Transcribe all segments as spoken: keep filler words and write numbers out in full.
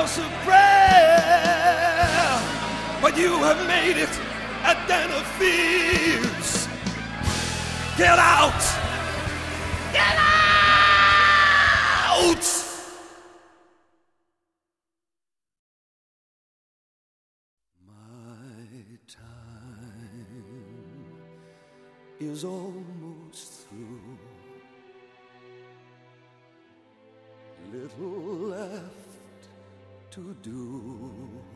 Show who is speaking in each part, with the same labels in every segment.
Speaker 1: house of prayer, but you have made it a den of thieves. Get out! Get out! My time is almost through. Little left to do.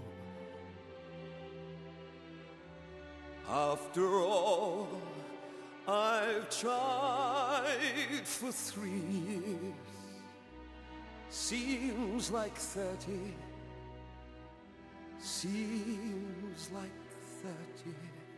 Speaker 1: After all I've tried for three years, seems like thirty, seems like thirty.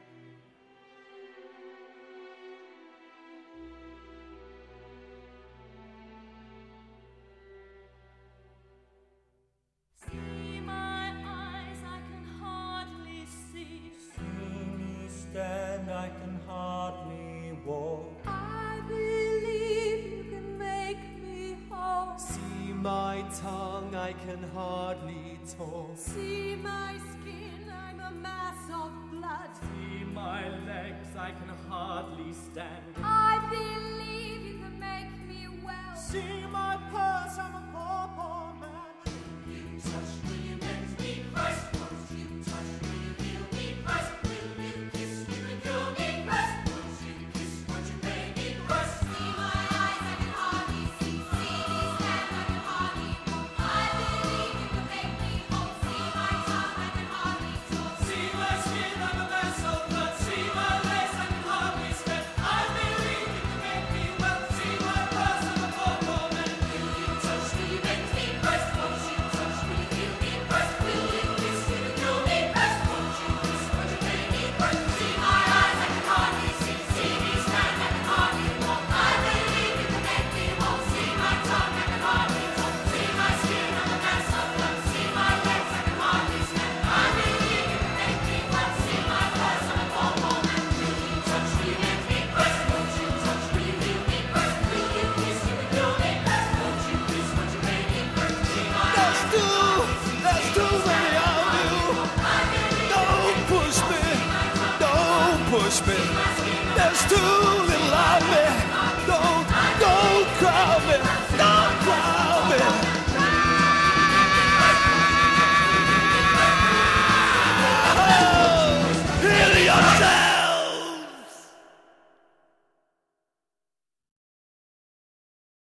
Speaker 2: And I can hardly walk.
Speaker 3: I believe you can make me whole.
Speaker 2: See my tongue, I can hardly talk.
Speaker 3: See my skin, I'm a mass of blood.
Speaker 2: See my legs, I can hardly stand.
Speaker 3: I believe you can make me well.
Speaker 2: See my purse, I'm a poor, poor man.
Speaker 3: You touch me, you make me Christ. Once you touch me, you feel me Christ.
Speaker 1: Push me. There's too little of me. Don't, don't crowd me. Don't crowd me.